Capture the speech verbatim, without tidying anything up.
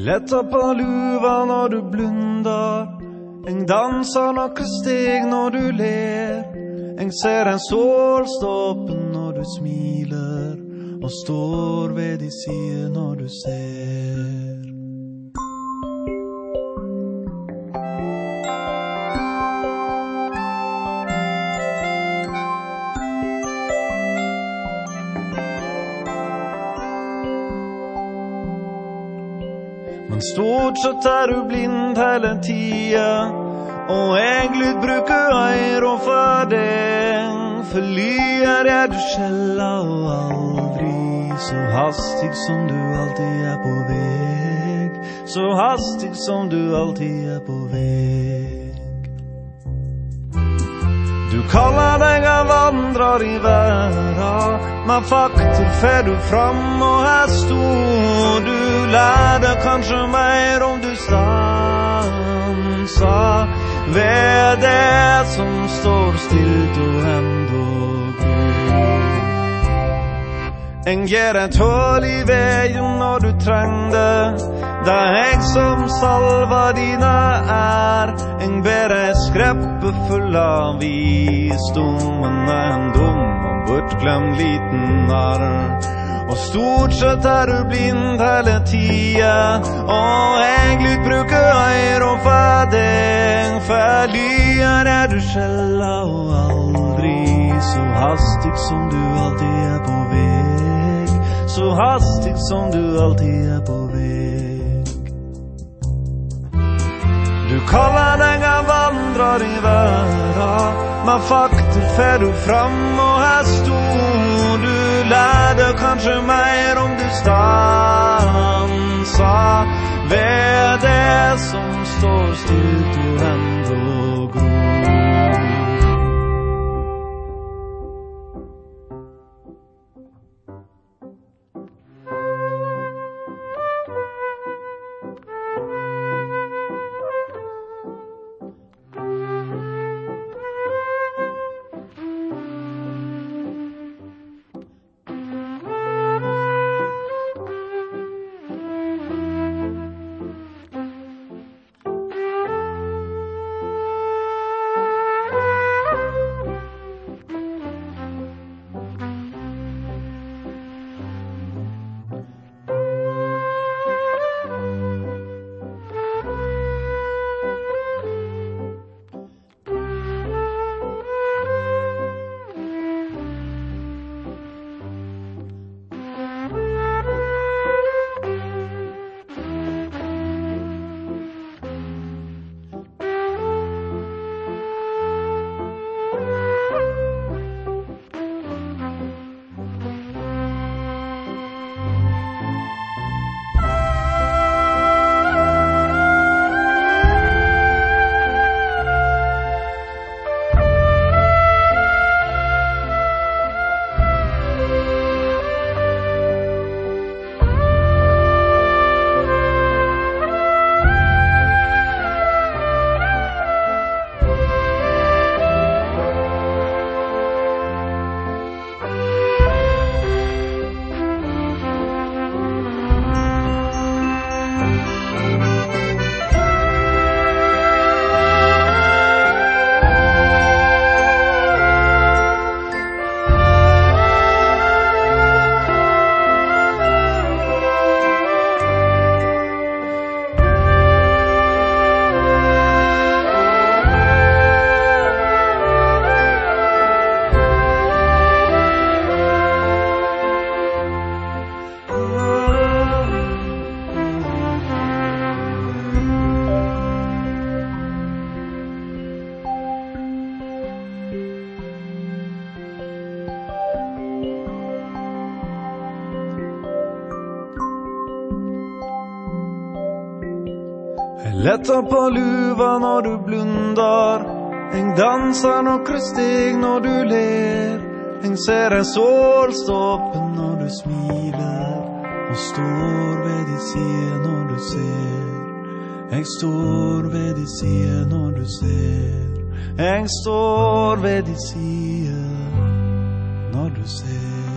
Letter på luva når du blundar. En danser nokre steg når du ler. En ser en solstoppen når du smiler, og står ved de side når du ser. Men stort sett er du blind hele tida, og egentlig bruker øyre for deg. For lyer er du skjella og aldri så hastig som du alltid er på veg. Så hastig som du alltid er på veg. Du kaller deg en vandrer i verden, med fakter fer du fram, og her står du. Lærde kanskje mer om du stansa ved det som står stilt og enda går. En gjør et hull i veien når du trenger det. Det er jeg som salver dine er. En ber ei skreppe full av visdommen, en dum og bortglemt liten narr. Og stort sett er du blind hele tida, og egentlig bruker øyre for deg. For lyer er du skjella og aldri så hastig som du alltid er på veg. Så hastig som du alltid er på veg. Du kaller deg en vandrer i verden, med fakter fer du fram, og her står du. Lærde kanskje mer om du stansa ved det som står stilt og enda gror. Letter på luva når du blundar. En danser nokre steg når du ler. En ser en solstoppen når du smiler, og står ved de side når du ser. Jeg står ved de side når du ser. Jeg står ved de side når du ser.